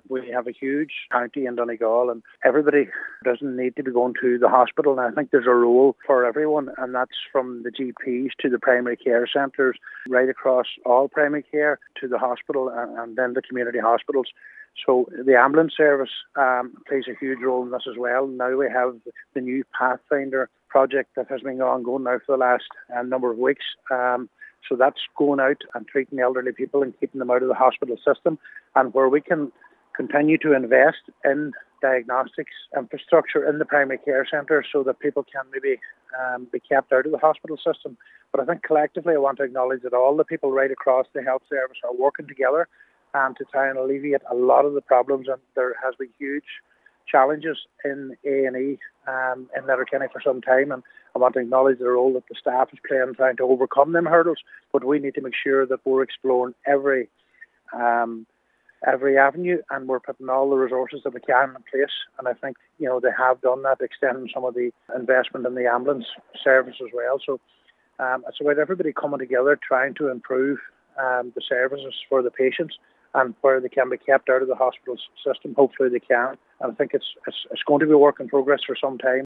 We have a huge county in Donegal, and everybody doesn't need to be going to the hospital. And I think there's a role for everyone, and that's from the GPs to the primary care centres, right across all primary care to the hospital and then the community hospitals. So the ambulance service plays a huge role in this as well. Now we have the new Pathfinder project that has been ongoing now for the last number of weeks. So that's going out and treating elderly people and keeping them out of the hospital system, and where we can continue to invest in diagnostics infrastructure in the primary care centre so that people can maybe be kept out of the hospital system. But I think collectively I want to acknowledge that all the people right across the health service are working together to try and alleviate a lot of the problems, and there has been huge challenges in A&E in Letterkenny for some time, and I want to acknowledge the role that the staff is playing trying to overcome them hurdles, but we need to make sure that we're exploring every avenue and we're putting all the resources that we can in place. And I think, they have done that, extending some of the investment in the ambulance service as well. So it's about everybody coming together trying to improve the services for the patients, and where they can be kept out of the hospital system, hopefully they can. And I think it's going to be a work in progress for some time.